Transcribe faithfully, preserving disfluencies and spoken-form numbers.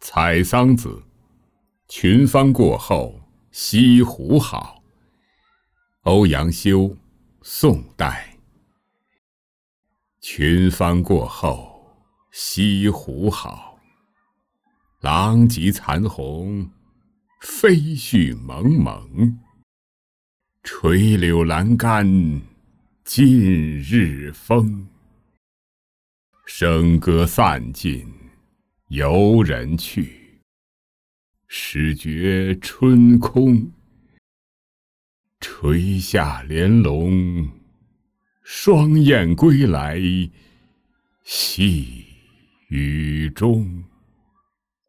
采桑子，群芳过后西湖好。欧阳修，宋代。群芳过后西湖好，狼藉残红，飞絮蒙蒙。垂柳阑干尽日风，笙歌散尽游人去，始觉春空。垂下帘笼，双燕归来系雨中。